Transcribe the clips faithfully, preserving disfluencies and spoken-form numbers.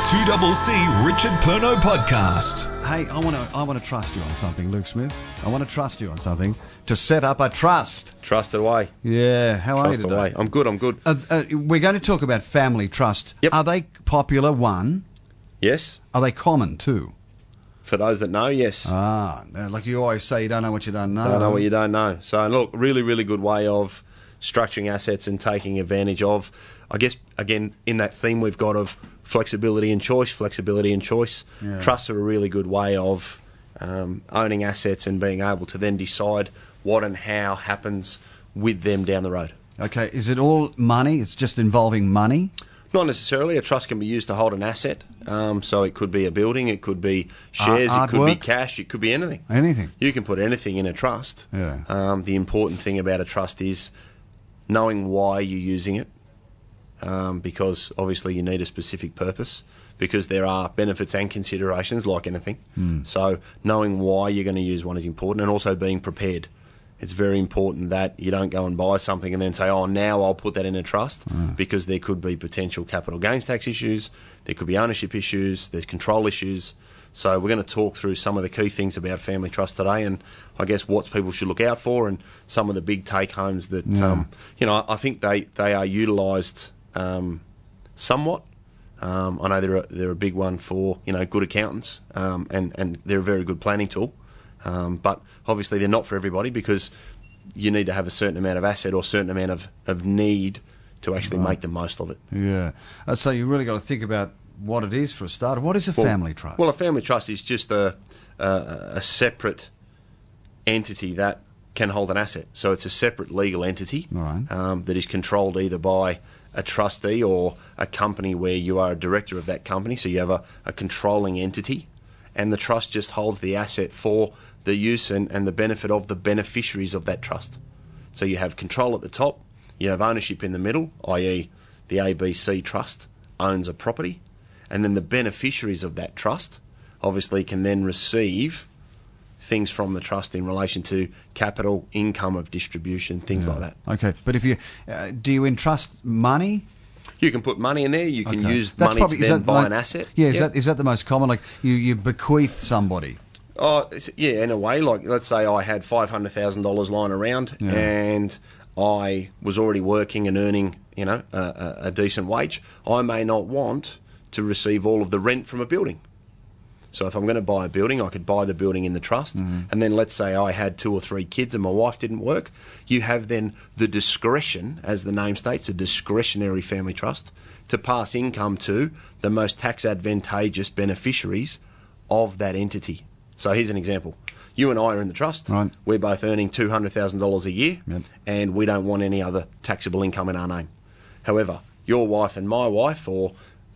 two C C Richard Perno podcast. Hey, I want to I want to trust you on something, Luke Smith. I want to trust you on something to set up a trust. Trust away. Yeah, how are you Trust today? away. I'm good, I'm good. Uh, uh, we're going to talk about family trust. Yep. Are they popular, one? Yes? Are they common, two? For those that know, yes. Ah, like you always say, you don't know what you don't know. Don't know what you don't know. So, look, really, really good way of structuring assets and taking advantage of, I guess, again, in that theme we've got of flexibility and choice, flexibility and choice. Yeah. Trusts are a really good way of um, owning assets and being able to then decide what and how happens with them down the road. Okay, is it all money? It's just involving money? Not necessarily. A trust can be used to hold an asset. Um, so it could be a building, it could be shares, Art- it could be artwork? cash, it could be anything. Anything? You can put anything in a trust. Yeah. Um, the important thing about a trust is knowing why you're using it, um, because obviously you need a specific purpose, because there are benefits and considerations like anything. Hmm. So knowing why you're going to use one is important, and also being prepared. It's very important that you don't go and buy something and then say, oh, now I'll put that in a trust, because there could be potential capital gains tax issues, there could be ownership issues, there's control issues. So we're going to talk through some of the key things about family trust today, and I guess what people should look out for, and some of the big take-homes that, Yeah. um, you know, I think they, they are utilised um, somewhat. Um, I know they're a, they're a big one for, you know, good accountants, um, and, and they're a very good planning tool. Um, but obviously they're not for everybody, because you need to have a certain amount of asset or a certain amount of, of need to actually Right. make the most of it. Yeah. Uh, so you really got to think about what it is for a start. What is a Well- family trust? Well, a family trust is just a, a, a separate entity that can hold an asset. So it's a separate legal entity Right. um, that is controlled either by a trustee or a company where you are a director of that company. So you have a, a controlling entity, and the trust just holds the asset for the use and, and the benefit of the beneficiaries of that trust. So you have control at the top, you have ownership in the middle, that is the A B C trust owns a property, and then the beneficiaries of that trust obviously can then receive things from the trust in relation to capital, income of distribution, things Yeah. like that. Okay, but if you uh, do you entrust money? You can put money in there, you can Okay. use That's money probably- to is then that buy like- an asset. Yeah, is Yeah. that is that the most common? Like you, you bequeath somebody. Oh, it's- yeah, in a way. Like, let's say I had five hundred thousand dollars lying around, Yeah. and I was already working and earning, you know, a, a, a decent wage. I may not want to receive all of the rent from a building. So if I'm going to buy a building, I could buy the building in the trust. Mm-hmm. And then let's say I had two or three kids and my wife didn't work. You have then the discretion, as the name states, a discretionary family trust, to pass income to the most tax advantageous beneficiaries of that entity. So here's an example. You and I are in the trust. Right. We're both earning two hundred thousand dollars a year, Yep. and we don't want any other taxable income in our name. However, your wife and my wife, or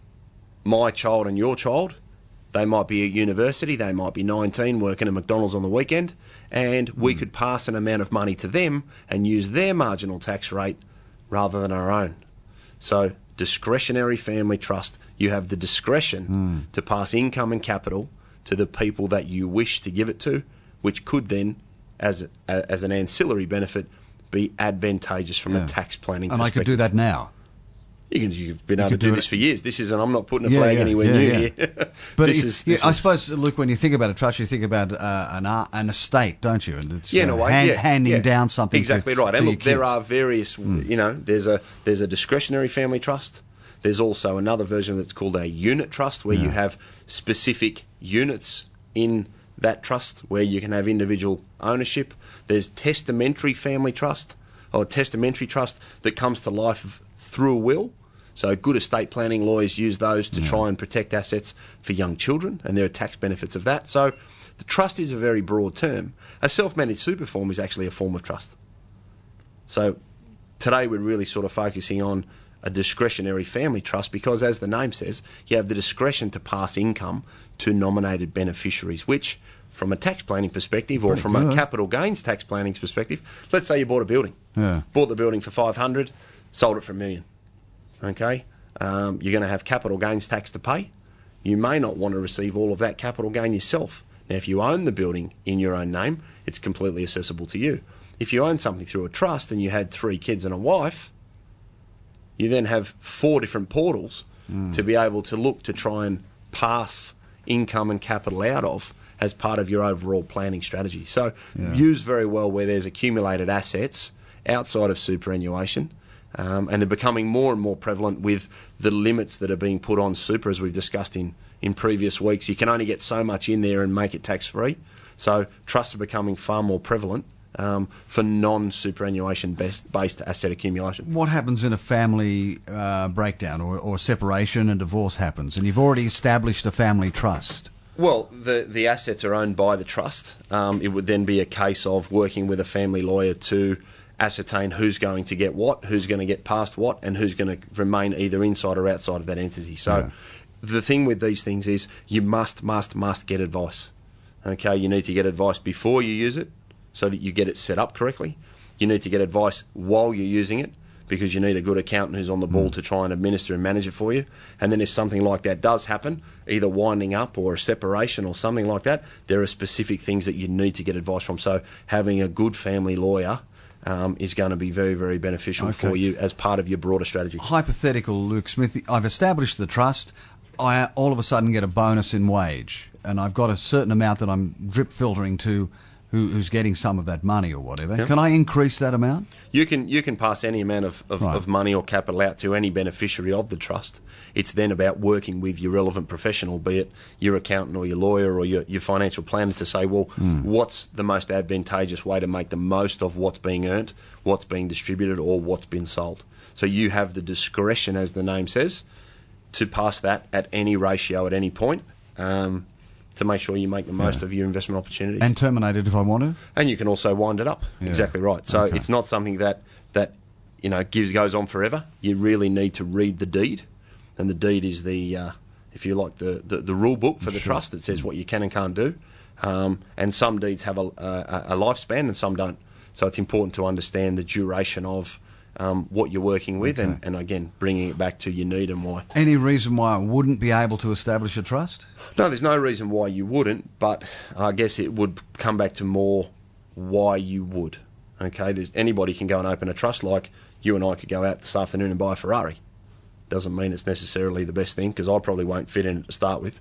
my child and your child, they might be at university, they might be nineteen, working at McDonald's on the weekend, and we could pass an amount of money to them and use their marginal tax rate rather than our own. So, discretionary family trust, you have the discretion to pass income and capital to the people that you wish to give it to, which could then, as a, as an ancillary benefit, be advantageous from Yeah. a tax planning And I perspective. could do that now. You can, you've been able could to do, do this it- for years. This isn't. I'm not putting a Yeah, flag yeah, anywhere yeah, near yeah. here. But this it- is, yeah, this I is- suppose, look, when you think about a trust, you think about uh, an ar- an estate, don't you? And it's Yeah, in uh, a way, hand- yeah, handing yeah. down something. Exactly to, right. to And your look, there kids. are various. You know, there's a there's a discretionary family trust. There's also another version that's called a unit trust, where you have specific units in that trust where you can have individual ownership. There's testamentary family trust, or testamentary trust that comes to life through a will. So good estate planning lawyers use those to try and protect assets for young children, and there are tax benefits of that. So the trust is a very broad term. A self-managed super form is actually a form of trust. So today we're really sort of focusing on a discretionary family trust, because, as the name says, you have the discretion to pass income to nominated beneficiaries, which, from a tax planning perspective, or Pretty from good. a capital gains tax planning perspective, let's say you bought a building, Yeah. bought the building for five hundred, sold it for a million. Okay, um, you're going to have capital gains tax to pay. You may not want to receive all of that capital gain yourself. Now, if you own the building in your own name, it's completely accessible to you. If you own something through a trust and you had three kids and a wife, you then have four different portals mm. to be able to look to try and pass income and capital out of as part of your overall planning strategy. So Yeah. use very well where there's accumulated assets outside of superannuation, um, and they're becoming more and more prevalent with the limits that are being put on super, as we've discussed in, in previous weeks. You can only get so much in there and make it tax-free. So trusts are becoming far more prevalent um, for non-superannuation-based based asset accumulation. What happens in a family uh, breakdown or, or separation and divorce happens, and you've already established a family trust? Well, the, the assets are owned by the trust. Um, it would then be a case of working with a family lawyer to ascertain who's going to get what, who's going to get past what, and who's going to remain either inside or outside of that entity. So Yeah. the thing with these things is you must, must, must get advice. Okay, you need to get advice before you use it so that you get it set up correctly. You need to get advice while you're using it because you need a good accountant who's on the ball mm. to try and administer and manage it for you. And then if something like that does happen, either winding up or a separation or something like that, there are specific things that you need to get advice from. So having a good family lawyer um, is going to be very, very beneficial Okay. for you as part of your broader strategy. Hypothetical, Luke Smith, I've established the trust. I all of a sudden get a bonus in wage, and I've got a certain amount that I'm drip filtering to who, who's getting some of that money or whatever. Yep. Can I increase that amount? You can you can pass any amount of, of, Right. of money or capital out to any beneficiary of the trust. It's then about working with your relevant professional, be it your accountant or your lawyer or your, your financial planner, to say, well, Mm. what's the most advantageous way to make the most of what's being earned, what's being distributed, or what's been sold. So you have the discretion, as the name says, to pass that at any ratio at any point um, to make sure you make the most Yeah. of your investment opportunities. And terminate it if I want to? And you can also wind it up. Yeah. Exactly right. So Okay. it's not something that, that you know gives goes on forever. You really need to read the deed, and the deed is the, uh, if you like, the, the, the rule book for the Sure. trust that says what you can and can't do. Um, and some deeds have a, a, a lifespan and some don't. So it's important to understand the duration of um, what you're working with, Okay. and, and again, bringing it back to your need and why. Any reason why I wouldn't be able to establish a trust? No, there's no reason why you wouldn't, but I guess it would come back to more why you would. Okay, there's, anybody can go and open a trust, like you and I could go out this afternoon and buy a Ferrari. Doesn't mean it's necessarily the best thing, because I probably won't fit in it to start with.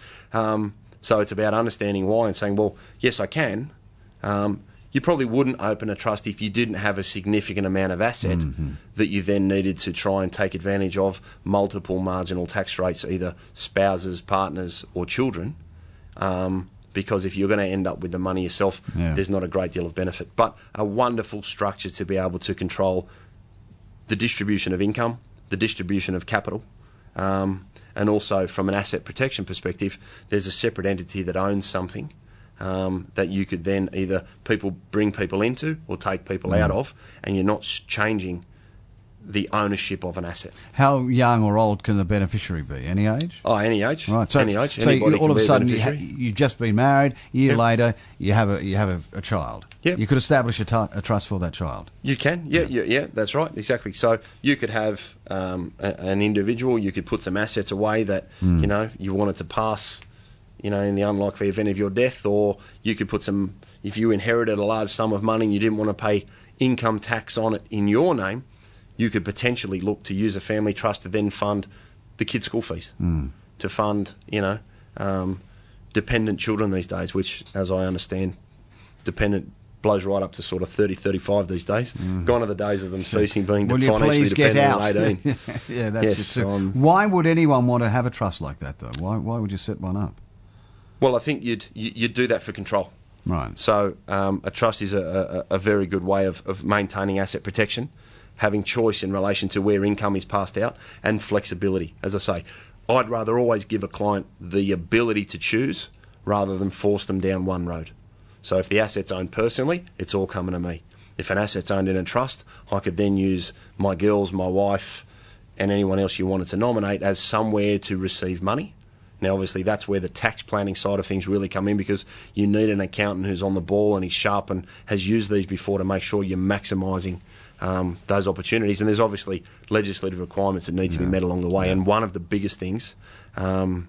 um, so it's about understanding why and saying, well, yes, I can. Um, you probably wouldn't open a trust if you didn't have a significant amount of asset Mm-hmm. that you then needed to try and take advantage of multiple marginal tax rates, either spouses, partners or children, um, because if you're going to end up with the money yourself, Yeah. there's not a great deal of benefit. But a wonderful structure to be able to control the distribution of income, the distribution of capital, um, and also from an asset protection perspective, there's a separate entity that owns something um, that you could then either people bring people into or take people out of, and you're not s- changing the ownership of an asset. How young or old can the beneficiary be? Any age? Oh, any age, Right, so, any age. so you, Anybody all can of a be sudden you ha- beneficiary. you've just been married. A year Yep. later, you have a you have a, a child. Yep. You could establish a, tu- a trust for that child. You can, yeah, yeah, yeah, that's right, exactly. So you could have um, a, an individual, you could put some assets away that, Hmm. you know, you wanted to pass, you know, in the unlikely event of your death, or you could put some, if you inherited a large sum of money and you didn't want to pay income tax on it in your name, you could potentially look to use a family trust to then fund the kids' school fees, Hmm. to fund, you know, um, dependent children these days, which, as I understand, dependent blows right up to sort of thirty, thirty-five these days. Gone are the days of them ceasing being Will you financially please get dependent out? at eighteen. Yeah, that's Yes, it too. um, Why would anyone want to have a trust like that, though? Why why would you set one up? Well, I think you'd you- you'd do that for control. Right. So um, a trust is a, a, a very good way of, of maintaining asset protection, having choice in relation to where income is passed out, and flexibility. As I say, I'd rather always give a client the ability to choose rather than force them down one road. So if the asset's owned personally, it's all coming to me. If an asset's owned in a trust, I could then use my girls, my wife, and anyone else you wanted to nominate as somewhere to receive money. Now, obviously, that's where the tax planning side of things really come in, because you need an accountant who's on the ball and he's sharp and has used these before to make sure you're maximising um, those opportunities. And there's obviously legislative requirements that need to be met along the way. And one of the biggest things um,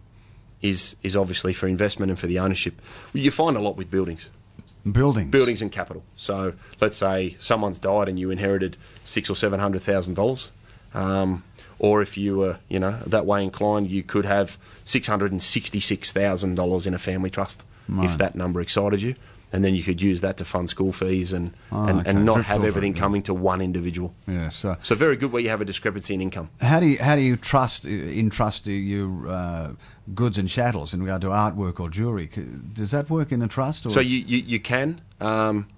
is is obviously for investment and for the ownership. You find a lot with buildings. Buildings. Buildings and capital. So let's say someone's died and you inherited six or seven hundred thousand dollars. Um, or if you were, you know, that way inclined, you could have six hundred sixty-six thousand dollars in a family trust, Right. if that number excited you. And then you could use that to fund school fees and, Oh, and, okay. and not Drip have filtering, everything yeah. coming to one individual. Yeah. So So very good where you have a discrepancy in income. how do you how do you trust entrust your uh, goods and chattels in regard to artwork or jewellery? C- Does that work in a trust? Or So you, you, you can. Um,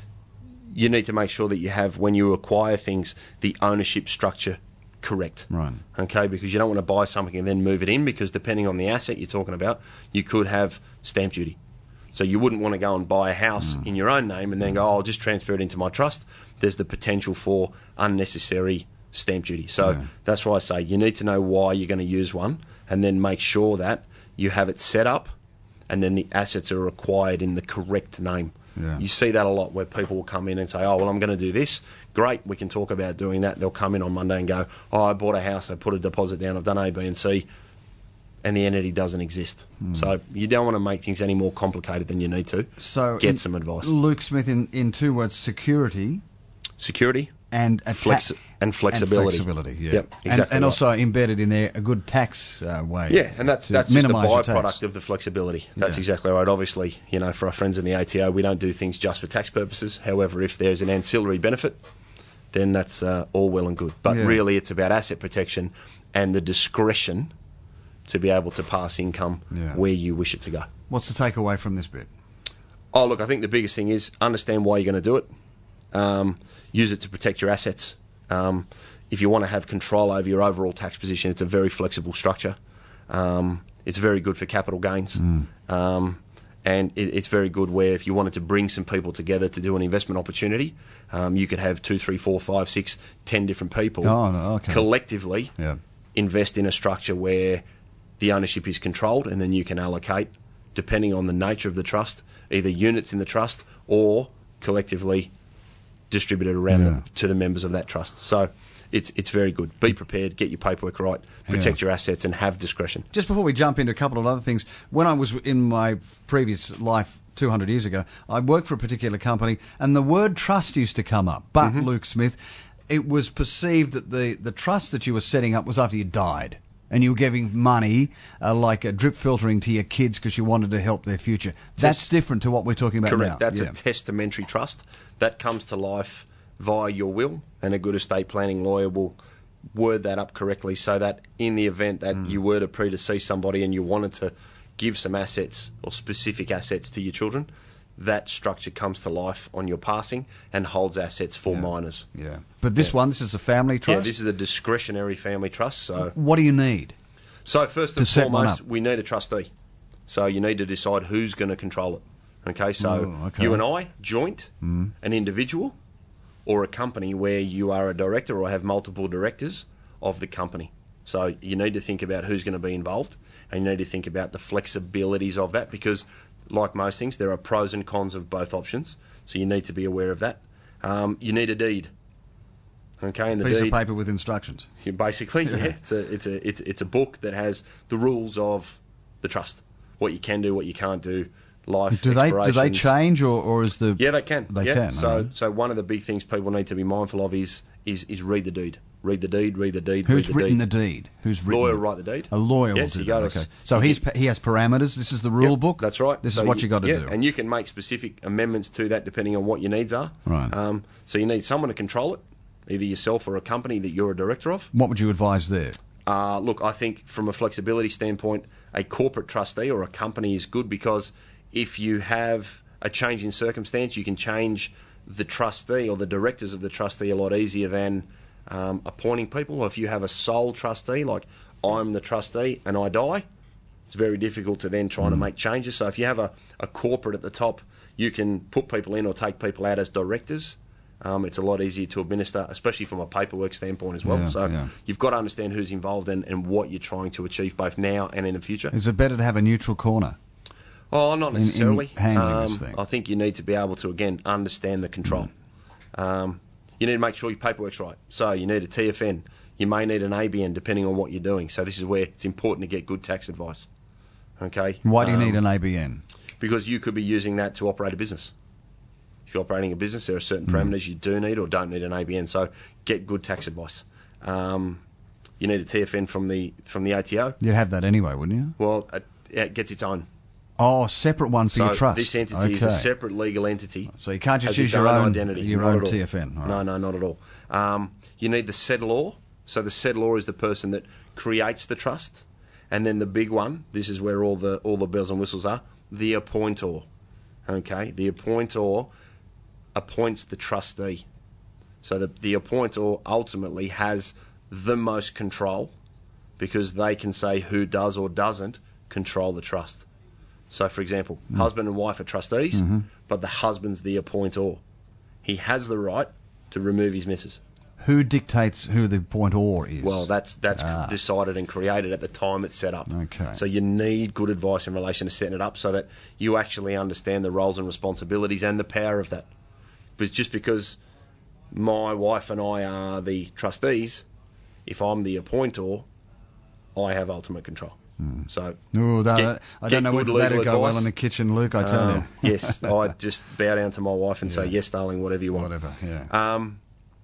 you need to make sure that you have, when you acquire things, the ownership structure correct. Right. Okay, because you don't want to buy something and then move it in, because depending on the asset you're talking about, you could have stamp duty. So you wouldn't want to go and buy a house Mm. in your own name and then go, oh, I'll just transfer it into my trust. There's the potential for unnecessary stamp duty. So Yeah. that's why I say you need to know why you're going to use one, and then make sure that you have it set up and then the assets are acquired in the correct name. Yeah. You see that a lot where people will come in and say, oh, well, I'm going to do this. Great, we can talk about doing that. They'll come in on Monday and go, oh, I bought a house, I put a deposit down, I've done A, B and C, and the entity doesn't exist. So you don't want to make things any more complicated than you need to. So Get in- some advice. Luke Smith, in, in two words, security Security and a Flex- ta- and flexibility. And flexibility, yeah. Yep, and, exactly and right. also embedded in there a good tax uh, way. Yeah, and that's to that's just a minimise your byproduct tax. of the flexibility. That's Yeah. exactly right. Obviously, you know, for our friends in the A T O, we don't do things just for tax purposes. However, if there's an ancillary benefit, then that's uh, all well and good. But Yeah. really, it's about asset protection and the discretion to be able to pass income Yeah. where you wish it to go. What's the takeaway from this bit? Oh, look, I think the biggest thing is understand why you're going to do it. Um, use it to protect your assets. Um, if you want to have control over your overall tax position, it's a very flexible structure. Um, it's very good for capital gains. Um, and it, it's very good where if you wanted to bring some people together to do an investment opportunity, um, you could have two, three, four, five, six, ten different people Oh, no, okay. collectively Yeah. invest in a structure where the ownership is controlled, and then you can allocate, depending on the nature of the trust, either units in the trust or collectively distributed around Yeah. the, to the members of that trust. So it's it's very good. Be prepared, get your paperwork right, protect Yeah. your assets, and have discretion. Just before we jump into a couple of other things, when I was in my previous life two hundred years ago, I worked for a particular company and the word trust used to come up. But, Luke Smith, it was perceived that the, the trust that you were setting up was after you died. And you were giving money, uh, like a drip filtering to your kids because you wanted to help their future. That's Test- different to what we're talking about Correct. now. That's Yeah. a testamentary trust that comes to life via your will, and a good estate planning lawyer will word that up correctly so that in the event that Mm. you were to predecease somebody and you wanted to give some assets or specific assets to your children, that structure comes to life on your passing and holds assets for minors. Yeah. But this one, this is a family trust? Yeah, this is a discretionary family trust. So, What do you need? so first To and set one foremost, up. we need a trustee. So you need to decide who's going to control it. Okay, so Oh, okay. you and I, joint, an individual, or a company where you are a director or have multiple directors of the company. So you need to think about who's going to be involved, and you need to think about the flexibilities of that, because like most things, there are pros and cons of both options. So you need to be aware of that. Um, you need a deed. Okay, and the Piece deed, of paper with instructions. you basically, yeah, it's a it's a it's it's a book that has the rules of the trust, what you can do, what you can't do, life. Do they do they expirations. change, or, or is the Yeah, they can. They yeah. can. So alright. so one of the big things people need to be mindful of is is is read the deed, read the deed, read the deed. Who's read the written deed. the deed? Who's written Lawyer it? write the deed. A lawyer Yes, will you do that. gotta- Okay. So you he's can- he has parameters. This is the rule Yep, book. That's right. This So is what you you got to yeah, do. and you can make specific amendments to that depending on what your needs are. Right. Um, so you need someone to control it, either yourself or a company that you're a director of. What would you advise there? Uh, look, I think from a flexibility standpoint, a corporate trustee or a company is good, because if you have a change in circumstance, you can change the trustee or the directors of the trustee a lot easier than um, appointing people. Or if you have a sole trustee, like I'm the trustee and I die, it's very difficult to then try to make changes. So if you have a, a corporate at the top, you can put people in or take people out as directors. Um, it's a lot easier to administer, especially from a paperwork standpoint as well. Yeah, so yeah. you've got to understand who's involved and, and what you're trying to achieve both now and in the future. Is it better to have a neutral corner? Oh, not in necessarily. handling this Um, thing? I think you need to be able to, again, understand the control. Um, you need to make sure your paperwork's right. So you need a T F N. You may need an A B N depending on what you're doing. So this is where it's important to get good tax advice. Okay? Why do you Um, need an A B N? Because you could be using that to operate a business. If you're operating a business, there are certain Mm. parameters you do need or don't need an A B N. So get good tax advice. Um, you need a T F N from the from the A T O. You'd have that anyway, wouldn't you? Well, it, it gets its own. Oh, separate one for so your trust. This entity okay. is a separate legal entity. So you can't just has use its your own, identity. your Not own at all. T F N. All No, right. no, not at all. Um, you need the settlor. So the settlor is the person that creates the trust, and then the big one. This is where all the all the bells and whistles are. The appointor. Okay, the appointor appoints the trustee. So the the appointor ultimately has the most control, because they can say who does or doesn't control the trust. So, for example, mm. husband and wife are trustees, mm-hmm. but the husband's the appointor. He has the right to remove his missus. Who dictates who the appointor is? Well, that's that's ah. decided and created at the time it's set up. Okay. So you need good advice in relation to setting it up so that you actually understand the roles and responsibilities and the power of that. But just because my wife and I are the trustees, if I'm the appointor, I have ultimate control. Mm. So Ooh, that, get, I don't know whether that'd go advice. well in the kitchen, Luke, I tell um, you. Yes, I just bow down to my wife and yeah. say, yes, darling, whatever you want. Whatever, yeah. Um,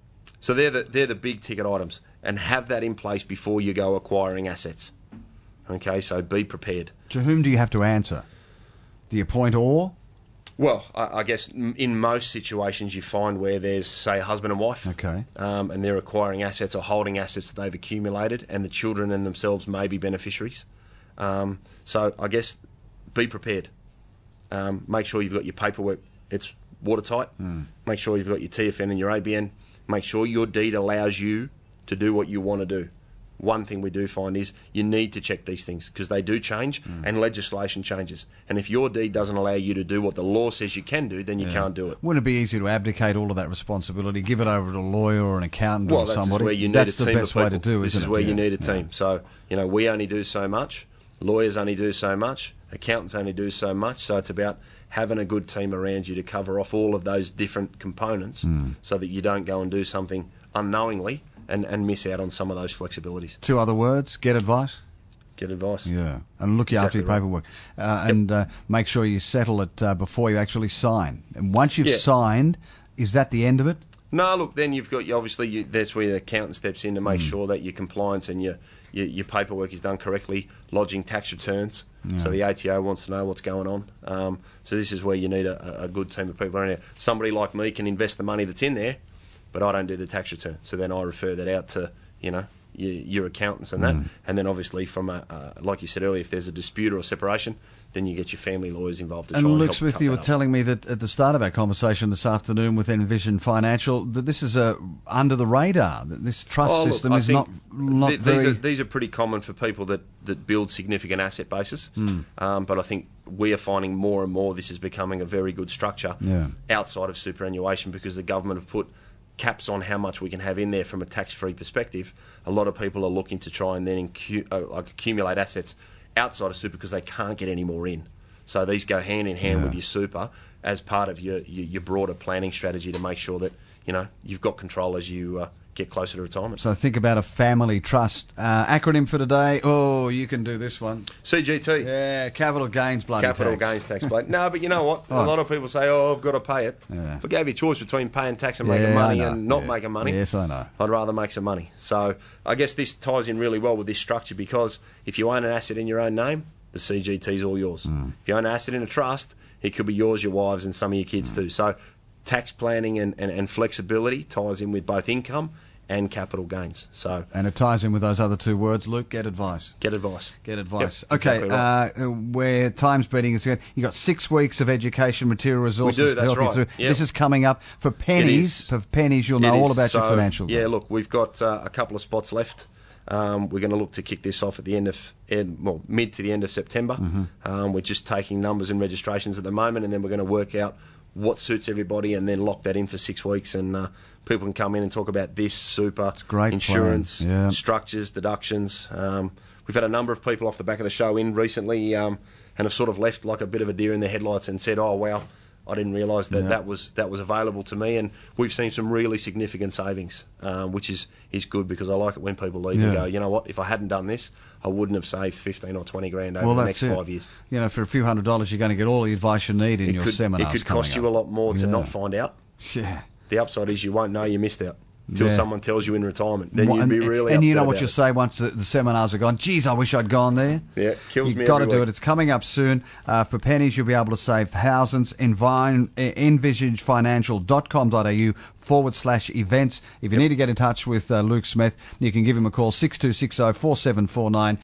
so they're the, they're the big ticket items, and have that in place before you go acquiring assets. Okay, so be prepared. To whom do you have to answer? The appointor? Well, I, I guess in most situations you find where there's, say, a husband and wife, okay, um, and they're acquiring assets or holding assets that they've accumulated, and the children and themselves may be beneficiaries. Um, so I guess be prepared. Um, make sure you've got your paperwork, it's watertight. Mm. Make sure you've got your T F N and your A B N. Make sure your deed allows you to do what you want to do. One thing we do find is you need to check these things because they do change mm. and legislation changes. And if your deed doesn't allow you to do what the law says you can do, then you yeah. can't do it. Wouldn't it be easy to abdicate all of that responsibility, give it over to a lawyer or an accountant well, or that's somebody? Where you need that's a the team best of people. way to do, this isn't is it? where yeah. you need a team. Yeah. So, you know, we only do so much. Lawyers only do so much. Accountants only do so much. So it's about having a good team around you to cover off all of those different components mm. so that you don't go and do something unknowingly and, and miss out on some of those flexibilities. Two other words, get advice. Get advice. Yeah, and look exactly after your paperwork. Right. Uh, yep. And uh, make sure you settle it uh, before you actually sign. And once you've yeah. signed, is that the end of it? No, look, then you've got, obviously, you, that's where the accountant steps in to make mm. sure that your compliance and your, your, your paperwork is done correctly, lodging tax returns. Yeah. So the A T O wants to know what's going on. Um, so this is where you need a, a good team of people around there. Somebody like me can invest the money that's in there, but I don't do the tax return. So then I refer that out to, you know, your, your accountants and that. Mm. And then obviously from, a, uh, like you said earlier, if there's a dispute or a separation, then you get your family lawyers involved to and try and Luke help Smith, cut you were that up. telling me that at the start of our conversation this afternoon with Envision Financial, that this is a under the radar. That this trust oh, system look, is not not th- very. These are, these are pretty common for people that, that build significant asset bases. Mm. Um, but I think we are finding more and more this is becoming a very good structure yeah. outside of superannuation because the government have put caps on how much we can have in there from a tax-free perspective. A lot of people are looking to try and then incu- uh, like accumulate assets outside of super because they can't get any more in. So these go hand in hand yeah. with your super as part of your, your your broader planning strategy to make sure that you know you've got control as you uh, get closer to retirement. So think about a family trust. Uh, acronym for today. Oh, you can do this one. C G T. Yeah, capital gains bloody Capital tax. gains tax. Bloody. No, but you know what? Oh. A lot of people say, "Oh, I've got to pay it." Yeah. If I gave you a choice between paying tax and yeah, making money I know. and not yeah. making money, yes, I know. I'd rather make some money. So I guess this ties in really well with this structure because if you own an asset in your own name, the C G T is all yours. Mm. If you own an asset in a trust, it could be yours, your wives, and some of your kids mm. too. So tax planning and, and, and flexibility ties in with both income and capital gains. So and it ties in with those other two words, Luke. Get advice. Get advice. Get advice. Yep, okay, exactly right. uh, where time's beating is going. You got six weeks of education material resources we do, to that's help right. you through. Yep. This is coming up for pennies. For pennies, you'll know It all is. about so, your financial. Yeah, goal. look, we've got uh, a couple of spots left. Um, we're going to look to kick this off at the end of, end, well, mid to the end of September. Mm-hmm. Um, we're just taking numbers and registrations at the moment, and then we're going to work out what suits everybody, and then lock that in for six weeks. And uh, people can come in and talk about this super great insurance yeah. structures, deductions. Um, we've had a number of people off the back of the show in recently, um, and have sort of left like a bit of a deer in the headlights and said, "Oh wow, I didn't realise that yeah. that was that was available to me," and we've seen some really significant savings, um, which is, is good because I like it when people leave yeah. and go, you know what, if I hadn't done this, I wouldn't have saved fifteen or twenty grand over well, the that's next it. five years. You know, for a few hundred dollars, you're going to get all the advice you need in it your could, seminars. It could cost you up. a lot more to yeah. not find out. Yeah. The upside is you won't know you missed out. till Yeah. someone tells you in retirement. Then What- you'd be and, really and you upset know what about you'll it. say once the, the seminars are gone. Geez, I wish I'd gone there. Yeah, kills You've me got to every do week. it. It's coming up soon. Uh, for pennies, you'll be able to save thousands. Envine, envisagefinancial.com.au forward slash events. If you need to get in touch with uh, Luke Smith, you can give him a call, six two six zero four seven four nine.